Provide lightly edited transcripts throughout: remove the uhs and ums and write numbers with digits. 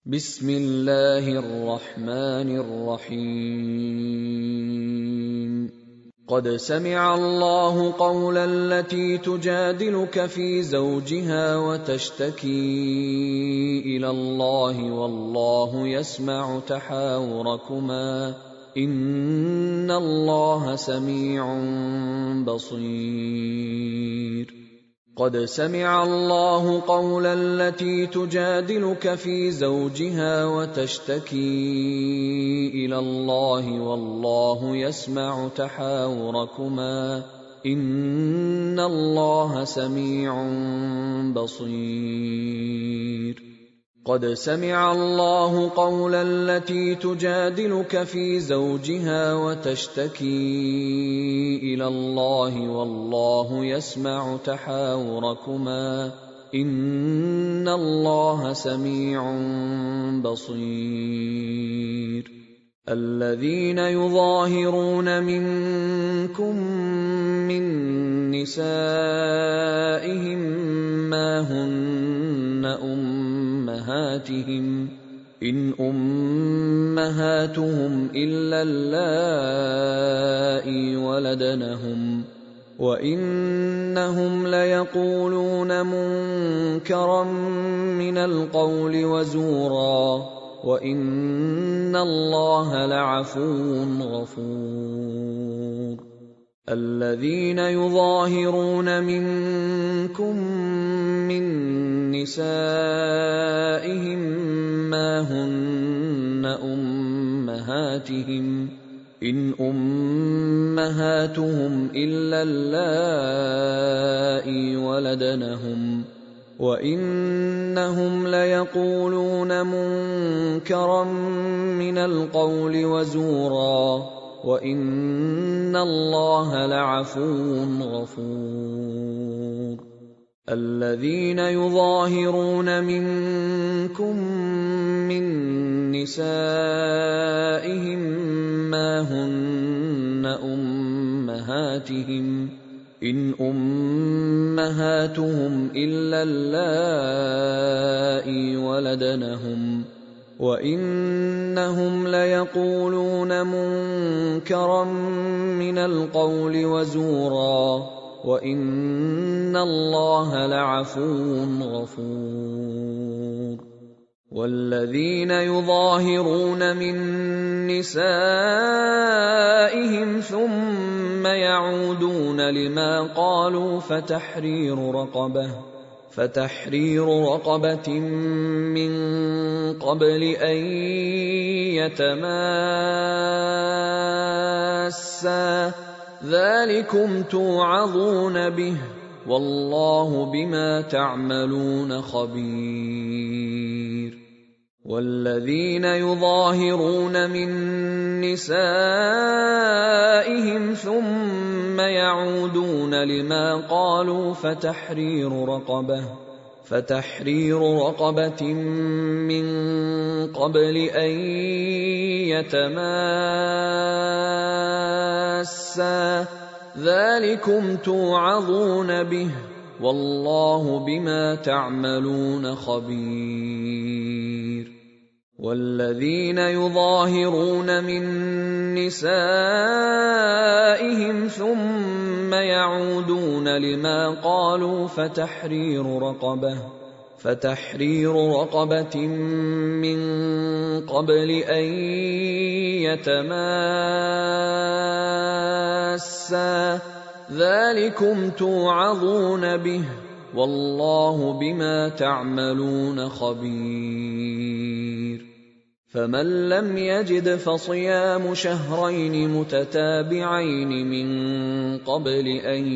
بسم الله الرحمن الرحيم قد سمع الله قول التي تجادلك في زوجها وتشتكي إلى الله والله يسمع تحاوركما إن الله سميع بصير قد سمع الله قول التي تجادلك في زوجها وتشتكي إلى الله والله يسمع تحاوركما إن الله سميع بصير قد سمع الله قول التي تجادلك في زوجها وتشتكي إلى الله والله يسمع تحاوركما إن الله سميع بصير الذين يظاهرون منكم من نسائهم ما هن أمهاتهم إن أمهاتهم إلا اللائي ولدنهم وإنهم ليقولون منكرا من القول وزورا وإن الله لعفو غفور الذين يظاهرون منكم من نسائهم ما هن أمهاتهم إن أمهاتهم إلا اللائي ولدنهم وإنهم ليقولون منكرا من القول وزورا وإن الله لعفو غفور الذين يظاهرون منكم من نسائهم ما هن أمهاتهم إن أمهاتهم إلا اللائي ولدنهم وإنهم ليقولون منكرا من القول وزورا وإن الله لعفو غفور والذين يظاهرون من نسائهم ثم يعودون لما قالوا فتحرير رقبة من قبل أن يتماسا ذلكم توعظون به والله بما تعملون خبير والذين يظاهرون من نسائهم ثم يعودون لما قالوا فتحرير رقبة من قبل أن يتماسا ذلكم توعظون به والله بما تعملون خبير والذين يظاهرون من نسائهم ثم يعودون لما قالوا فتحرير رقبة من قبل أن يتماسا ذلكم توعظون به والله بما تعملون خبير فمن لم يجد فصيام شهرين متتابعين من قبل أن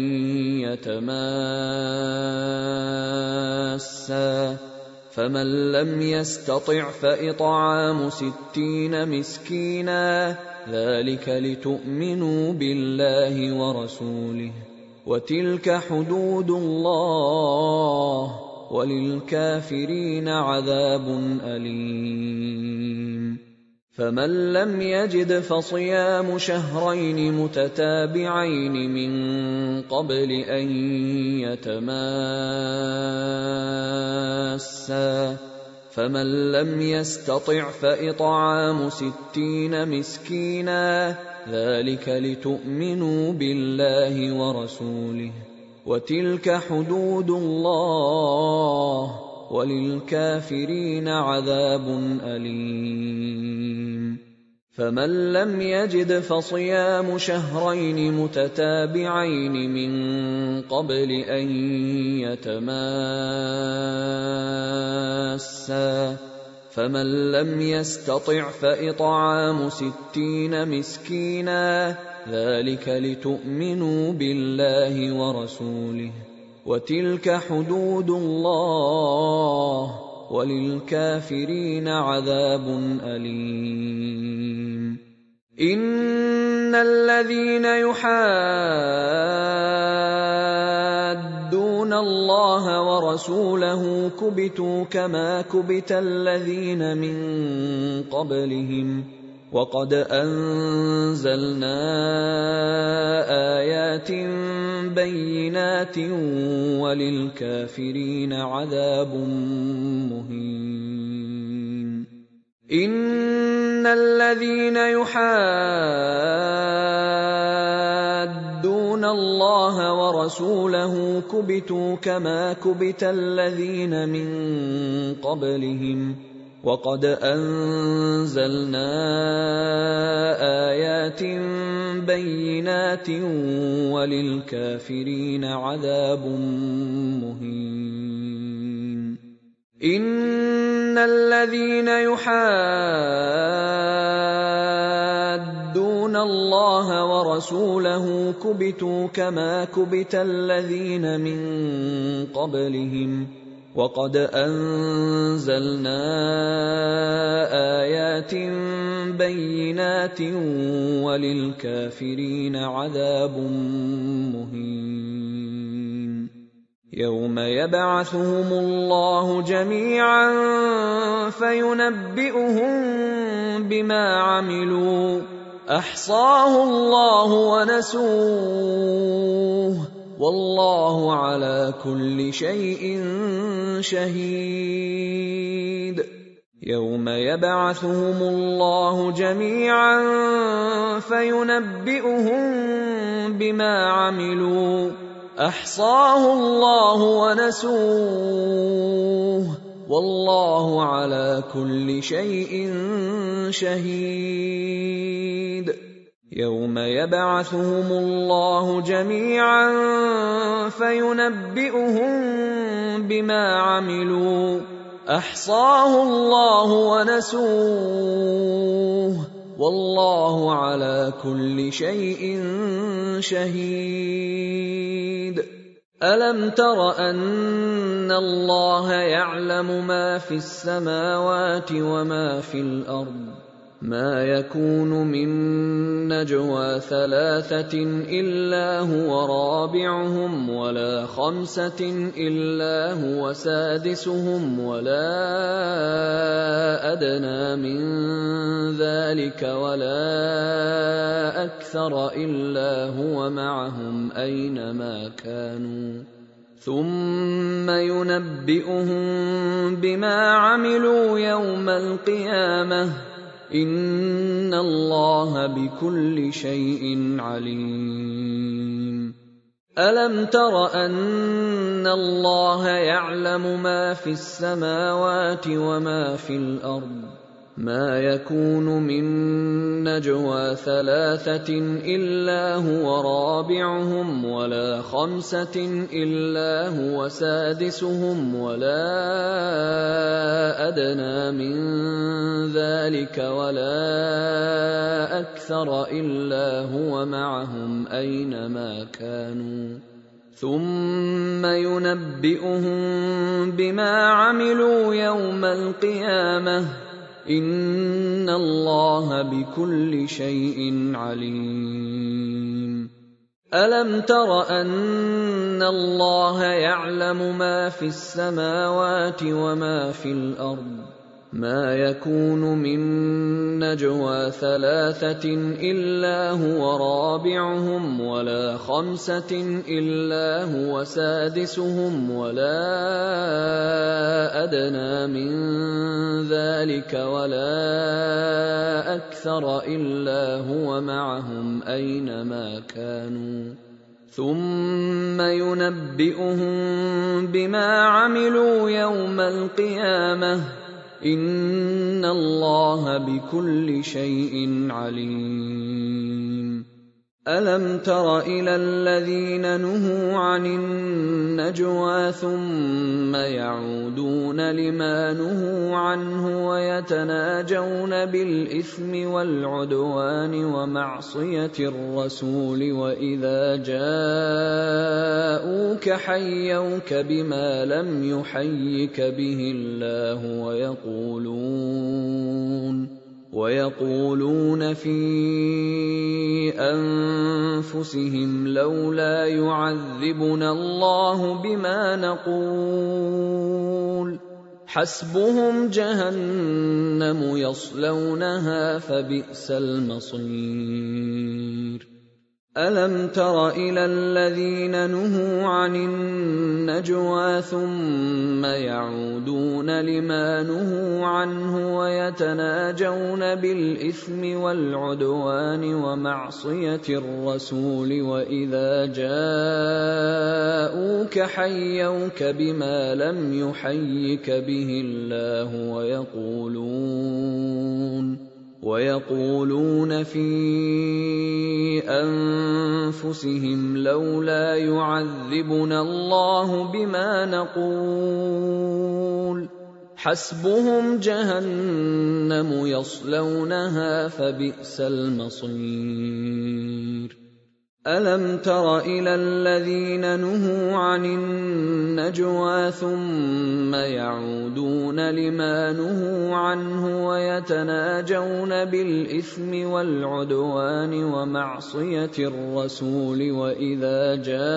يتماسا فمن لم يستطع فإطعام 60 مسكينا ذلك لتؤمنوا بالله ورسوله وتلك حدود الله وللكافرين عذاب أليم فمن لم يجد فصيام شهرين متتابعين من قبل أن يتماسا فمن لم يستطع فإطعام 60 مسكينا ذلك لتؤمنوا بالله ورسوله وتلك حدود الله وللكافرين عذاب أليم فمن لم يجد فصيام شهرين متتابعين من قبل أن يتماسا فمن لم يستطع فإطعام 60 مسكينا ذلك لتؤمنوا بالله ورسوله وتلك حدود الله وللكافرين عذاب أليم إن الذين يحادون الله ورسوله كبتوا كما كبت الذين من قبلهم وقد أنزلنا آيات بينات وللكافرين عذاب مهين إن الذين يحادون الله ورسوله كبتوا كما كبت الذين من قبلهم وقد أنزلنا آيات بينات وللكافرين عذاب مهين إن الذين يحادون الله ورسوله كبتوا كما كبت الذين من قبلهم وقد أنزلنا آيات بينات وللكافرين عذاب مهين يوم يبعثهم الله جميعا فينبئهم بما عملوا أحصاه الله ونسوه والله على كل شيء شهيد يوم يبعثهم الله جميعا فينبئهم بما عملوا أحصاه الله ونسوه والله على كل شيء شهيد يوم يبعثهم الله جميعا فينبئهم بما عملوا أحصاه الله ونسوه والله على كل شيء شهيد ألم تر أن الله يعلم ما في السماوات وما في الأرض ما يكون من نجوى 3 إلا هو رابعهم ولا 5 إلا هو سادسهم ولا أدنى من ذلك ولا أكثر إلا هو معهم أينما كانوا ثم ينبئهم بما عملوا يوم القيامة إن الله بكل شيء عليم ألم تر أن الله يعلم ما في السماوات وما في الأرض ما يكون من نجوى 3 إلا هو رابعهم ولا 5 إلا هو سادسهم ولا أدنى من ذلك ولا أكثر إلا هو معهم أينما كانوا ثم ينبئهم بما عملوا يوم القيامة إن الله بكل شيء عليم ألم تر أن الله يعلم ما في السماوات وما في الأرض ما يكون من نجوى ثلاثة إلا هو رابعهم ولا خمسة إلا هو سادسهم ولا أدنى من ذلك ولا أكثر إلا هو معهم أينما كانوا ثم ينبئهم بما عملوا يوم القيامة إن الله بكل شيء عليم. ألم تر إلى الذين نهوا عن النجوى ثم يعودون لما نهوا عنه ويتناجون بالإثم والعدوان ومعصية الرسول وإذا جاءوك حيوك بما لم يحيك به الله ويقولون في أنفسهم لولا يعذبنا الله بما نقول حسبهم جهنم يصلونها فبئس المصير. ألم تر إلى الذين نهوا عن النجوى ثم يعودون لما نهوا عنه ويتناجون بالإثم والعدوان ومعصية الرسول وإذا جاءوك حيوك بما لم يحيك به الله ويقولون في أنفسهم لولا يعذبنا الله بما نقول حسبهم جهنم يصلونها فبئس المصير. ألم تر إلى الذين نهوا عن النجوى ثم يعودون لما نهوا عنه ويتناجون بالإثم والعدوان ومعصية الرسول وإذا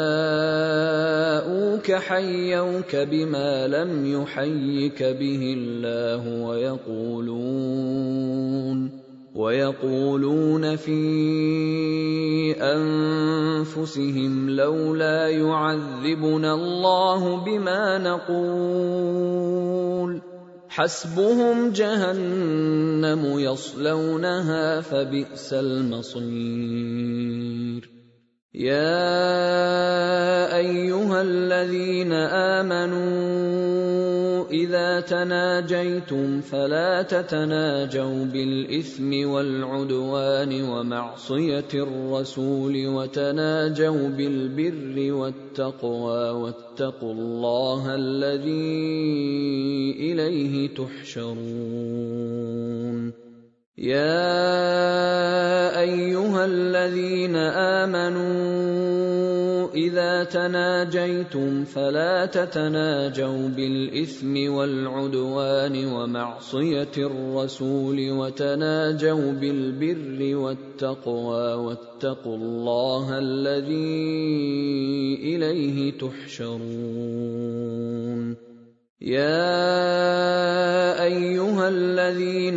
جاءوك حيوك بما لم يحيك به الله ويقولون في أنفسهم لولا يعذبنا الله بما نقول حسبهم جهنم يصلونها فبئس المصير. يا أيها الذين آمنوا إذا تناجيتم فلا تتناجوا بالإثم والعدوان ومعصية الرسول وتناجوا بالبر والتقوى واتقوا الله الذي إليه تحشرون. يا أيها الذين آمنوا إذا تناجيتم فلا تتناجوا بالإثم والعدوان ومعصية الرسول وتناجوا بالبر والتقوى واتقوا الله الذي إليه تحشرون. يا أيها الذين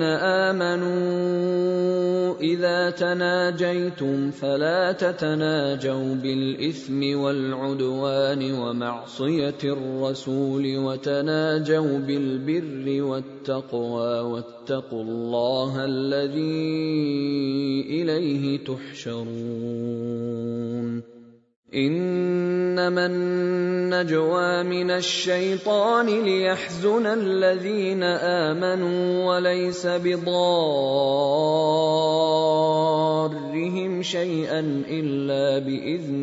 آمنوا إذا تناجيتم فلا تتناجوا بالإثم والعدوان ومعصية الرسول وتناجوا بالبر والتقوى واتقوا الله الذي إليه تحشرون. إنما النجوى من الشيطان ليحزن الذين آمنوا وليس بضارهم شيئا إلا بإذن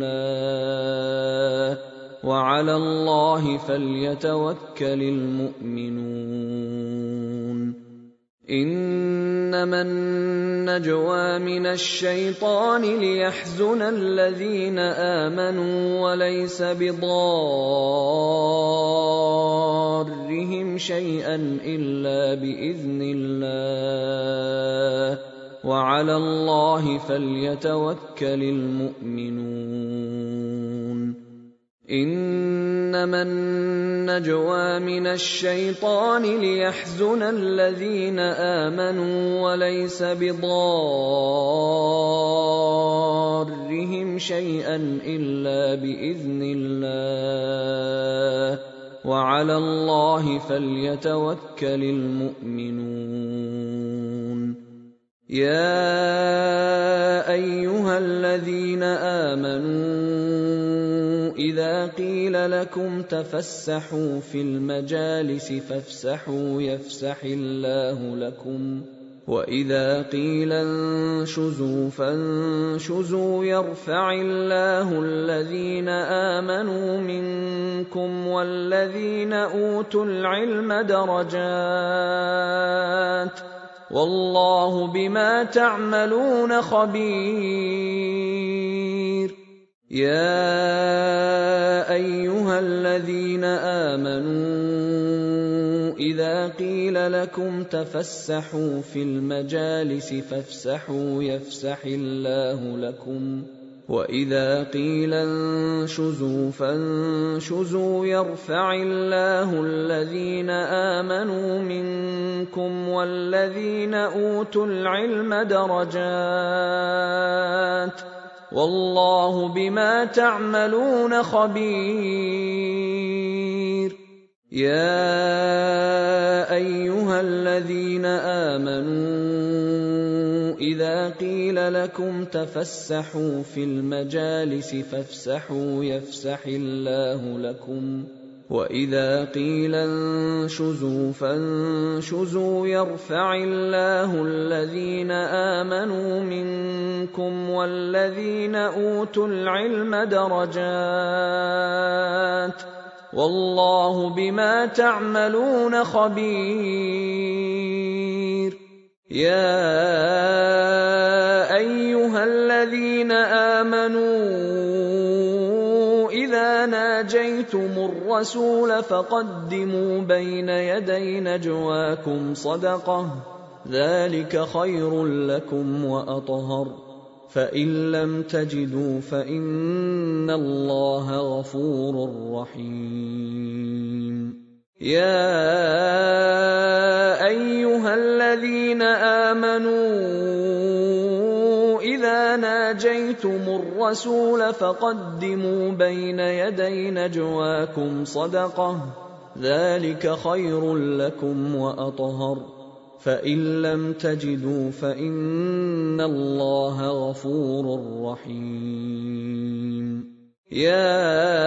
الله وعلى الله فليتوكل المؤمنون. إنما النجوى من الشيطان ليحزن الذين آمنوا وليس بضارهم شيئا إلا بإذن الله وعلى الله فليتوكل المؤمنون. إنما النجوى من الشيطان ليحزن الذين آمنوا وليس بضارهم شيئا إلا بإذن الله وعلى الله فليتوكل المؤمنون. يا أيها الذين آمنوا إذا قيل لكم تفسحوا في المجالس فافسحوا يفسح الله لكم وإذا قيل انشزوا فانشزوا يرفع الله الذين آمنوا منكم والذين أوتوا العلم درجات والله بما تعملون خبير. يا أيها الذين آمنوا إذا قيل لكم تفسحوا في المجالس فافسحوا يفسح الله لكم وإذا قيل انشزوا فانشزوا يرفع الله الذين آمنوا منكم والذين أوتوا العلم درجات والله بما تعملون خبير. يا أيها الذين آمنوا إذا قيل لكم تفسحوا في المجالس فافسحوا يفسح الله لكم وإذا قيل انشزوا فانشزوا يرفع الله الذين آمنوا منكم والذين أوتوا العلم درجات والله بما تعملون خبير. يا أيها الذين آمنوا إذا ناجيتم الرسول فقدموا بين يدي نجواكم صدقة ذلك خير لكم وأطهر فإن لم تجدوا فإن الله غفور رحيم. يا أيها الذين آمنوا إذا ناجيتم الرسول فقدموا بين يدي نجواكم صدقة ذلك خير لكم وأطهر فإن لم تجدوا فإن الله غفور رحيم. يا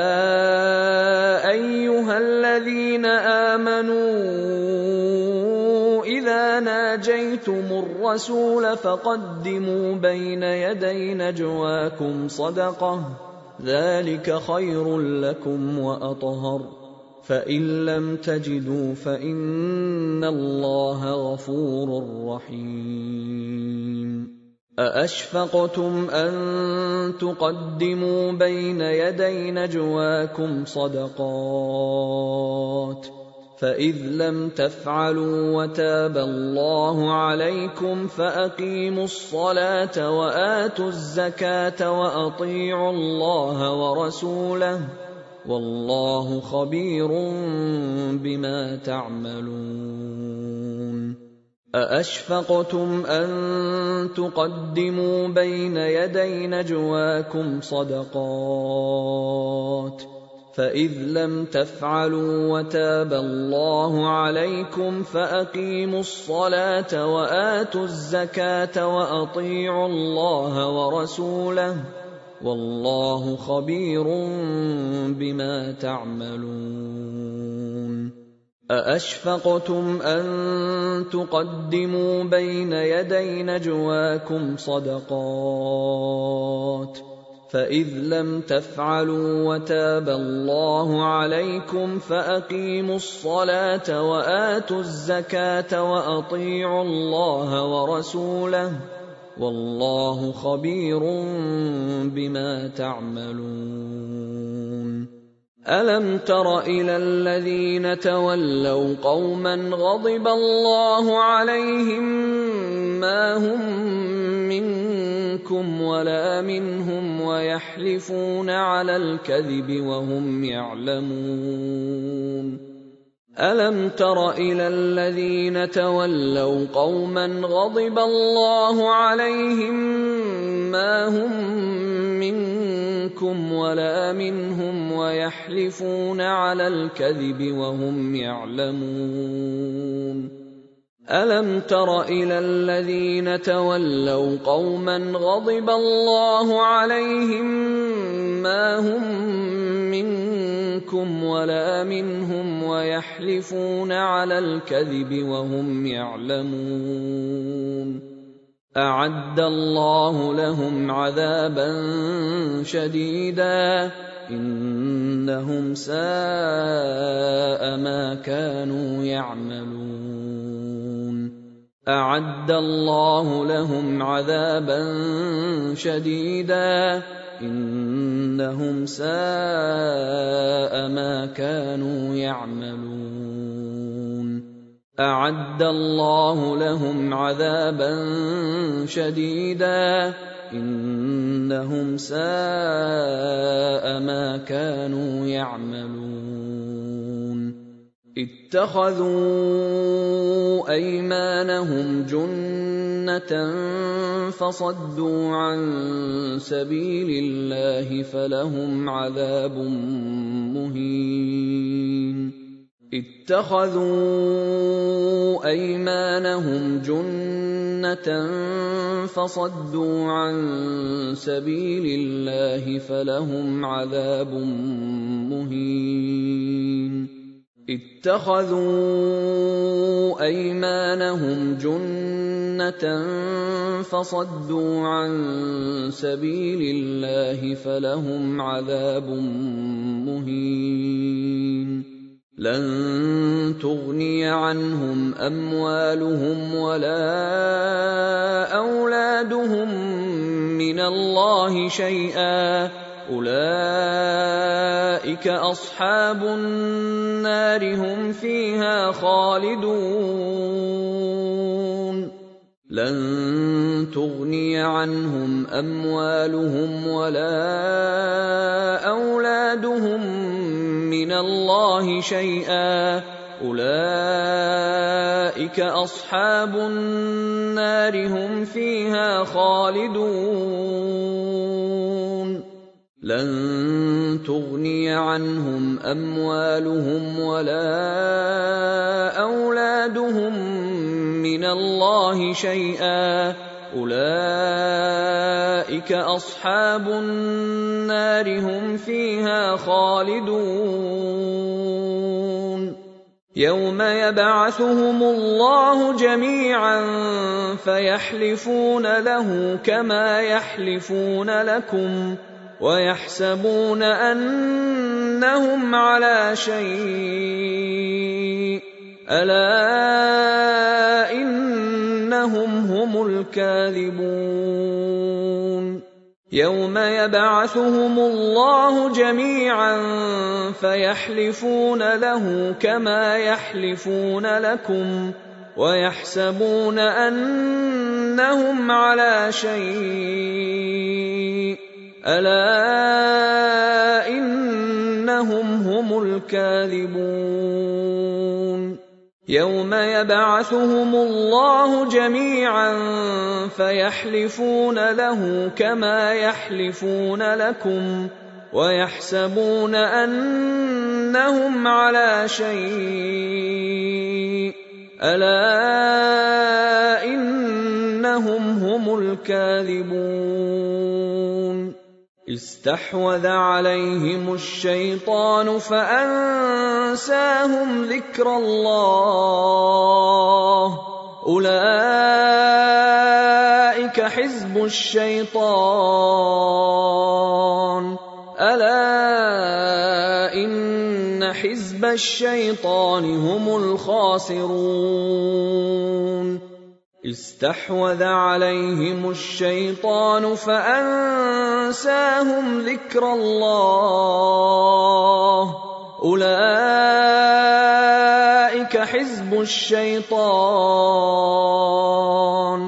أيها الذين آمنوا إذا ناجيتم الرسول فقدموا بين يدي نجواكم صدقة ذلك خير لكم وأطهر فإن لم تجدوا فإن الله غفور رحيم. أأشفقتم أن تقدموا بين يدي نجواكم صدقات فإذ لم تفعلوا وتاب الله عليكم فأقيموا الصلاة وآتوا الزكاة وأطيعوا الله ورسوله والله خبير بما تعملون. أأشفقتم أن تقدموا بين يدي نجواكم صدقات فإذ لم تفعلوا وتاب الله عليكم فأقيموا الصلاة وآتوا الزكاة وأطيعوا الله ورسوله والله خبير بما تعملون. أأشفقتم أن تقدموا بين يدي نجواكم صدقات فإذ لم تفعلوا وتاب الله عليكم فأقيموا الصلاة وآتوا الزكاة وأطيعوا الله ورسوله والله خبير بما تعملون. ألم تر إلى الذين تولوا قوما غضب الله عليهم ما هم منكم ولا منهم ويحلفون على الكذب وهم يعلمون ألم تر إلى الذين تولوا قوما غضب الله عليهم ما هم منكم ولا منهم ويحلفون على الكذب وهم يعلمون ألم تر إلى الذين تولوا قوما غضب الله عليهم ما هم منكم ولا منهم ويحلفون على الكذب وهم يعلمون أعد الله لهم عذابا شديدا إنهم ساء ما كانوا يعملون أعد الله لهم عذابا شديدا إنهم ساء ما كانوا يعملون أعد الله لهم عذابا شديدا إنهم ساء ما كانوا يعملون اتخذوا أيمانهم جنة فصدوا عن سبيل الله فلهم عذاب مهين اتخذوا أيمانهم جنة فصدوا عن سبيل الله فلهم عذاب مهين اتخذوا أيمانهم جنة فصدوا عن سبيل الله فلهم عذاب مهين لن تغني عنهم أموالهم ولا أولادهم من الله شيئا أولئك أصحاب النار هم فيها خالدون لن تغني عنهم أموالهم ولا أولادهم من الله شيئا أولئك أصحاب النار هم فيها خالدون لن تغني عنهم أموالهم ولا أولادهم من الله شيئا أولئك أصحاب النار هم فيها خالدون يوم يبعثهم الله جميعا فيحلفون له كما يحلفون لكم ويحسبون أنهم على شيء ألا إنهم هم الكاذبون يوم يبعثهم الله جميعا فيحلفون له كما يحلفون لكم ويحسبون أنهم على شيء ألا إنهم هم الكاذبون يوم يبعثهم الله جميعا فيحلفون له كما يحلفون لكم ويحسبون أنهم على شيء ألا إنهم هم الكاذبون استحوذ عليهم الشيطان فأنساهم ذكر الله أولئك حزب الشيطان ألا إن حزب الشيطان هم الخاسرون استحوذ عليهم الشيطان فأنساهم ذكر الله أولئك حزب الشيطان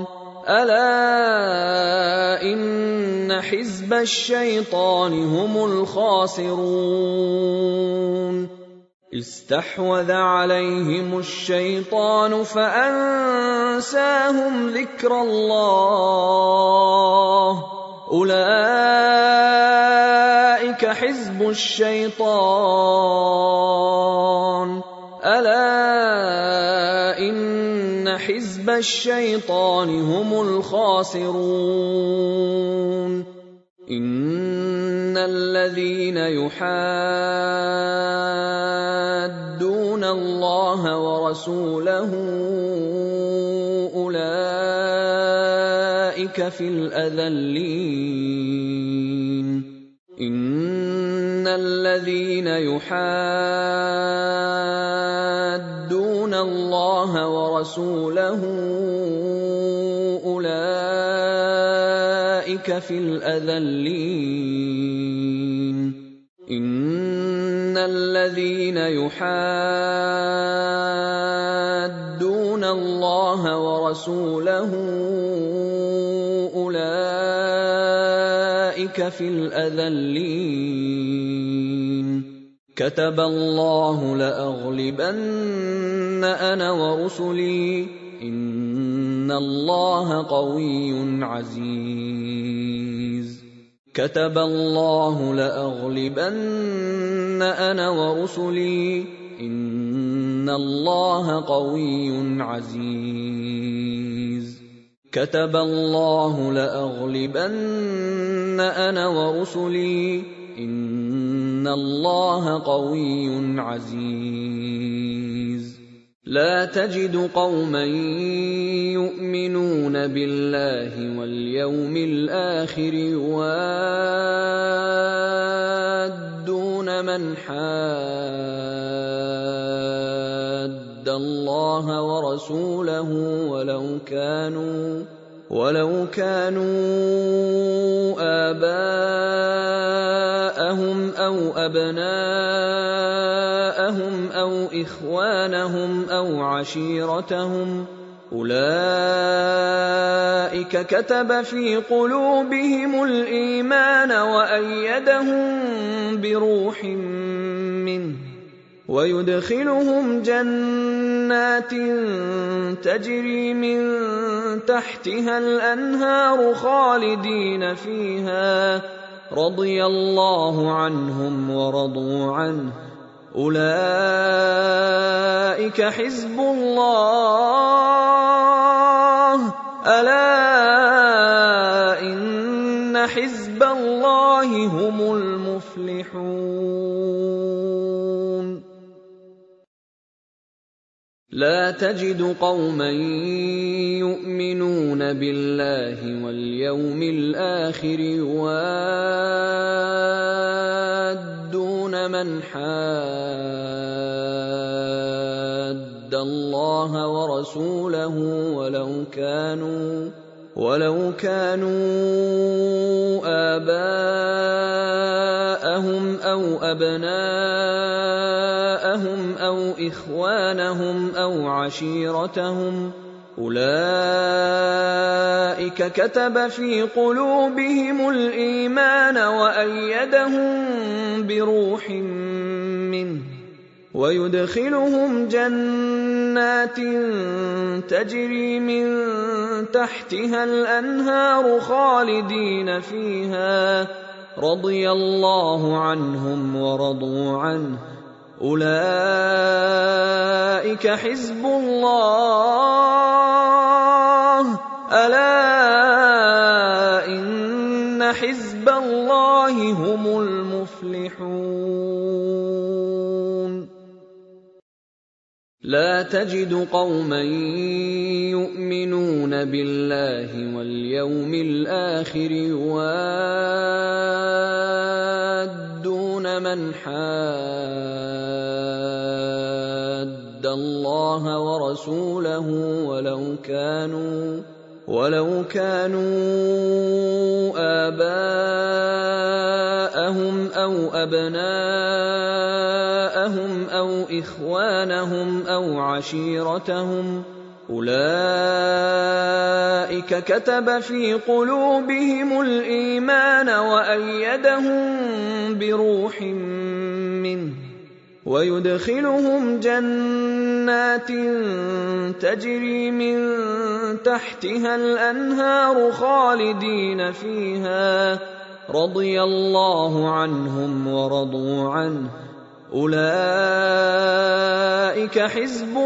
ألا إن حزب الشيطان هم الخاسرون استحوذ عليهم الشيطان فأنساهم ذكر الله أولئك حزب الشيطان ألا إن حزب الشيطان هم الخاسرون إن الذين يحادون الله ورسوله أولئك في الأذلين إن الذين يحادون الله ورسوله أولئك في الأذلين إن الذين يحادون الله ورسوله أولئك في الأذلين كتب الله لأغلبن أنا ورسلي إن الله قوي عزيز كتب الله لأغلبن أنا ورسلي إن الله قوي عزيز كتب الله لأغلبن أنا ورسلي إن الله قوي عزيز لا تجد قوما يؤمنون بالله واليوم الآخر يوادون من حاد الله ورسوله ولو كانوا آباءهم أو أبناءهم أو إخوانهم أو عشيرتهم أولئك كتب في قلوبهم الإيمان وأيدهم بروح منه ويدخلهم جنات تجري من تحتها الأنهار خالدين فيها رضي الله عنهم ورضوا عنه أولئك حزب الله ألا إن حزب الله هم المفلحون لا تجد قوما يؤمنون بالله واليوم الآخر يوادون من حاد الله ورسوله ولو كانوا آباءهم أو أبناءهم أو إخوانهم أو عشيرتهم أولئك كتب في قلوبهم الإيمان وأيدهم بروح منه ويدخلهم جنات تجري من تحتها الأنهار خالدين فيها رضي الله عنهم ورضوا عنه أولئك حزب الله ألا إن حزب الله هم المفلحون لا تجد قوما يؤمنون بالله واليوم الآخر يوادون من حاد يُحَادَّ اللَّهَ وَرَسُولَهُ وَلَوْ كَانُوا آبَاءَهُمْ أَوْ أَبْنَاءَهُمْ أَوْ إِخْوَانَهُمْ أَوْ عَشِيرَتَهُمْ أُولَئِكَ كَتَبَ فِي قُلُوبِهِمُ الْإِيمَانَ وَأَيَّدَهُم بِرُوحٍ مِّنْهُ وَيُدْخِلُهُمْ جَنَّاتٍ تَجْرِي مِن تَحْتِهَا الْأَنْهَارُ خَالِدِينَ فِيهَا رَضِيَ اللَّهُ عَنْهُمْ وَرَضُوا عَنْهُ أُولَئِكَ حِزْبُ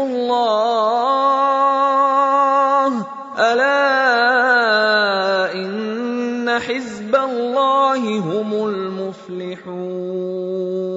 اللَّهِ أَلَا إِنَّ حِزْبَ اللَّهِ هُمُ الْمُفْلِحُونَ